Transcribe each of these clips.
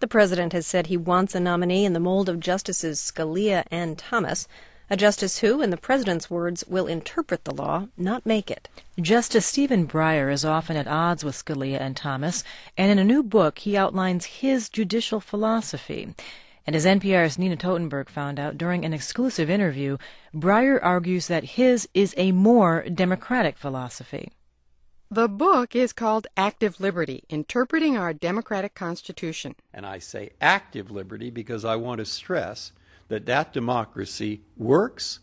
The president has said he wants a nominee in the mold of Justices Scalia and Thomas, a justice who, in the president's words, will interpret the law, not make it. Justice Stephen Breyer is often at odds with Scalia and Thomas, and in a new book he outlines his judicial philosophy. And as NPR's Nina Totenberg found out during an exclusive interview, Breyer argues that his is a more democratic philosophy. The book is called Active Liberty, Interpreting Our Democratic Constitution. And I say active liberty because I want to stress that democracy works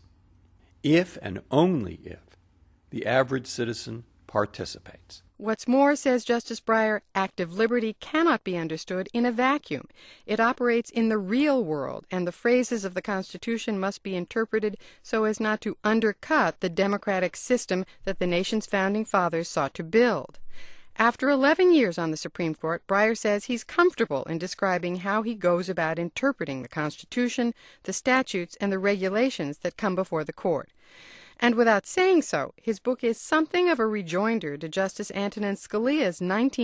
if and only if the average citizen participates. What's more, says Justice Breyer, active liberty cannot be understood in a vacuum. It operates in the real world, and the phrases of the Constitution must be interpreted so as not to undercut the democratic system that the nation's founding fathers sought to build. After 11 years on the Supreme Court, Breyer says he's comfortable in describing how he goes about interpreting the Constitution, the statutes, and the regulations that come before the court. And without saying so, his book is something of a rejoinder to Justice Antonin Scalia's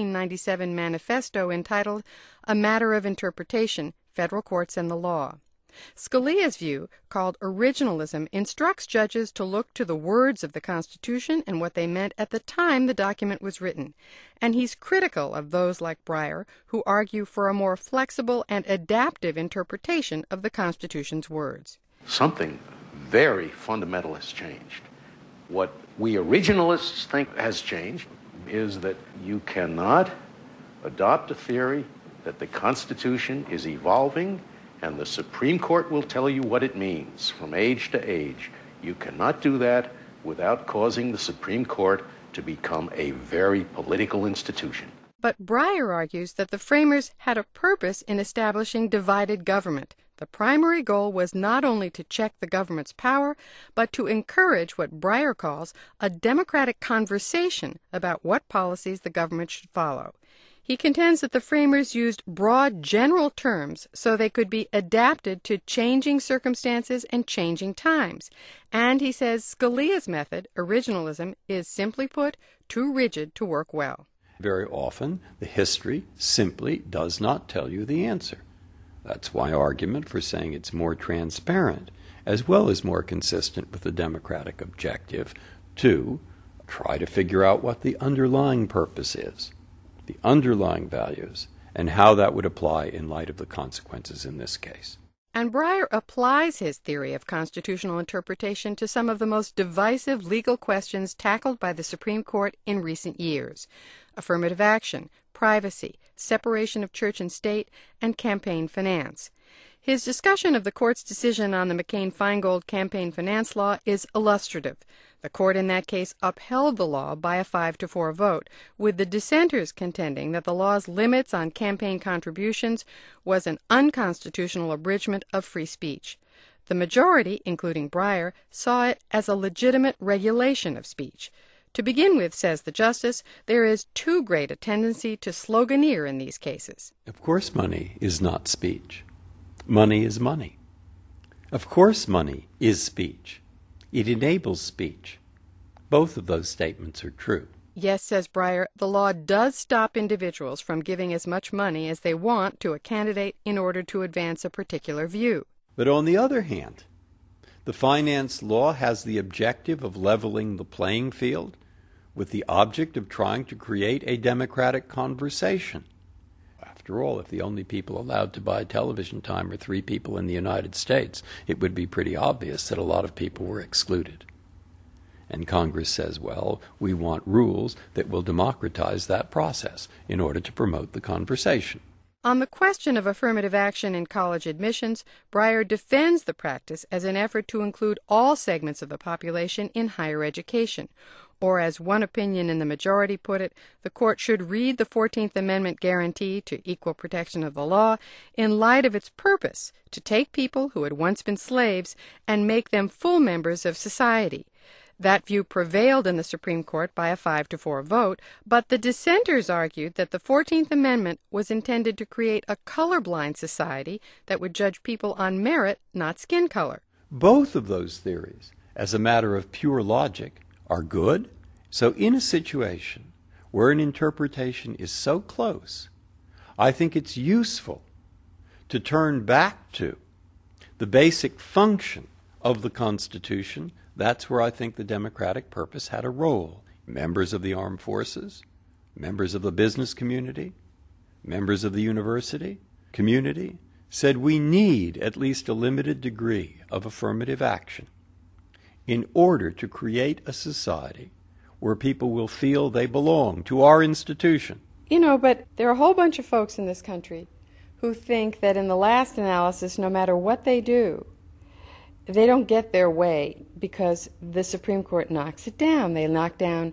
1997 manifesto entitled A Matter of Interpretation, Federal Courts and the Law. Scalia's view, called originalism, instructs judges to look to the words of the Constitution and what they meant at the time the document was written. And he's critical of those like Breyer who argue for a more flexible and adaptive interpretation of the Constitution's words. Something very fundamental has changed. What we originalists think has changed is that you cannot adopt a theory that the Constitution is evolving and the Supreme Court will tell you what it means from age to age. You cannot do that without causing the Supreme Court to become a very political institution. But Breyer argues that the framers had a purpose in establishing divided government. The primary goal was not only to check the government's power, but to encourage what Breyer calls a democratic conversation about what policies the government should follow. He contends that the framers used broad general terms so they could be adapted to changing circumstances and changing times. And he says Scalia's method, originalism, is simply put, too rigid to work well. Very often, the history simply does not tell you the answer. That's my argument for saying it's more transparent, as well as more consistent with the democratic objective, to try to figure out what the underlying purpose is, the underlying values, and how that would apply in light of the consequences in this case. And Breyer applies his theory of constitutional interpretation to some of the most divisive legal questions tackled by the Supreme Court in recent years: affirmative action, privacy, separation of church and state, and campaign finance. His discussion of the court's decision on the McCain-Feingold campaign finance law is illustrative. The court in that case upheld the law by a 5-4 vote, with the dissenters contending that the law's limits on campaign contributions was an unconstitutional abridgment of free speech. The majority, including Breyer, saw it as a legitimate regulation of speech. To begin with, says the justice, there is too great a tendency to sloganeer in these cases. Of course money is not speech. Money is money. Of course money is speech. It enables speech. Both of those statements are true. Yes, says Breyer, the law does stop individuals from giving as much money as they want to a candidate in order to advance a particular view. But on the other hand, the finance law has the objective of leveling the playing field with the object of trying to create a democratic conversation. After all, if the only people allowed to buy television time are 3 people in the United States, it would be pretty obvious that a lot of people were excluded. And Congress says, well, we want rules that will democratize that process in order to promote the conversation. On the question of affirmative action in college admissions, Breyer defends the practice as an effort to include all segments of the population in higher education. Or, as one opinion in the majority put it, the court should read the 14th Amendment guarantee to equal protection of the law in light of its purpose to take people who had once been slaves and make them full members of society. That view prevailed in the Supreme Court by a 5-4 vote, but the dissenters argued that the 14th Amendment was intended to create a colorblind society that would judge people on merit, not skin color. Both of those theories, as a matter of pure logic, are good. So in a situation where an interpretation is so close, I think it's useful to turn back to the basic function of the Constitution, that's where I think the democratic purpose had a role. Members of the armed forces, members of the business community, members of the university community said we need at least a limited degree of affirmative action in order to create a society where people will feel they belong to our institution. You know, but there are a whole bunch of folks in this country who think that in the last analysis, no matter what they do, they don't get their way because the Supreme Court knocks it down. They knock down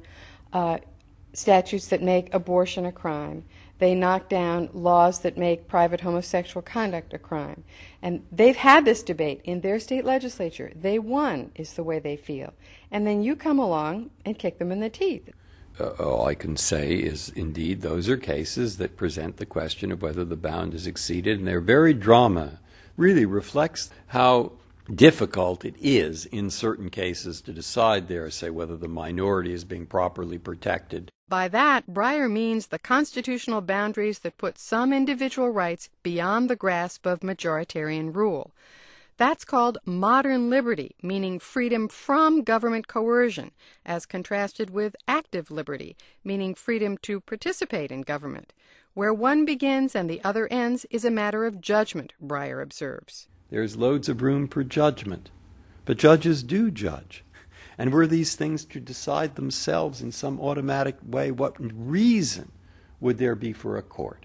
statutes that make abortion a crime. They knock down laws that make private homosexual conduct a crime. And they've had this debate in their state legislature. They won, is the way they feel. And then you come along and kick them in the teeth. All I can say is, indeed, those are cases that present the question of whether the bound is exceeded, and their very drama really reflects how difficult it is in certain cases to decide there, say, whether the minority is being properly protected. By that, Breyer means the constitutional boundaries that put some individual rights beyond the grasp of majoritarian rule. That's called modern liberty, meaning freedom from government coercion, as contrasted with active liberty, meaning freedom to participate in government. Where one begins and the other ends is a matter of judgment, Breyer observes. There's loads of room for judgment, but judges do judge. And were these things to decide themselves in some automatic way, what reason would there be for a court?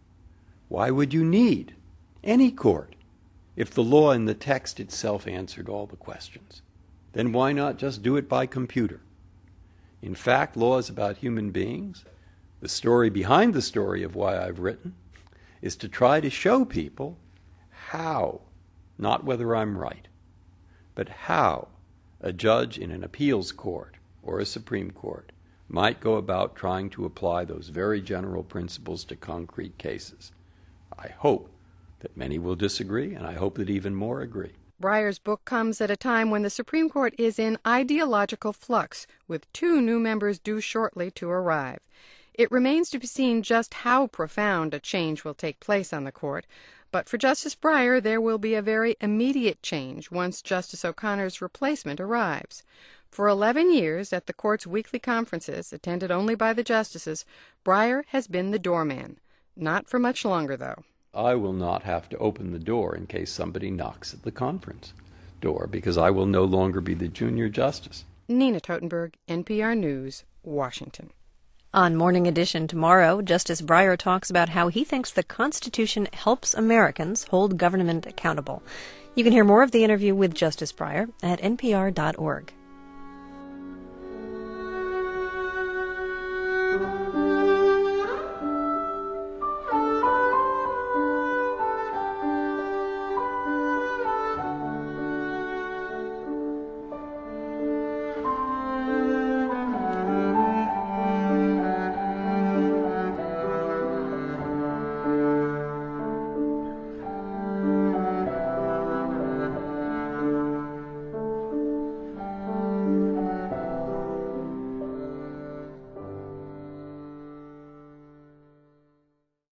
Why would you need any court if the law in the text itself answered all the questions? Then why not just do it by computer? In fact, law is about human beings. The story behind the story of why I've written is to try to show people how, not whether I'm right, but how a judge in an appeals court or a Supreme Court might go about trying to apply those very general principles to concrete cases. I hope that many will disagree, and I hope that even more agree. Breyer's book comes at a time when the Supreme Court is in ideological flux, with 2 new members due shortly to arrive. It remains to be seen just how profound a change will take place on the court, but for Justice Breyer, there will be a very immediate change once Justice O'Connor's replacement arrives. For 11 years, at the court's weekly conferences, attended only by the justices, Breyer has been the doorman. Not for much longer, though. I will not have to open the door in case somebody knocks at the conference door, because I will no longer be the junior justice. Nina Totenberg, NPR News, Washington. On Morning Edition tomorrow, Justice Breyer talks about how he thinks the Constitution helps Americans hold government accountable. You can hear more of the interview with Justice Breyer at npr.org.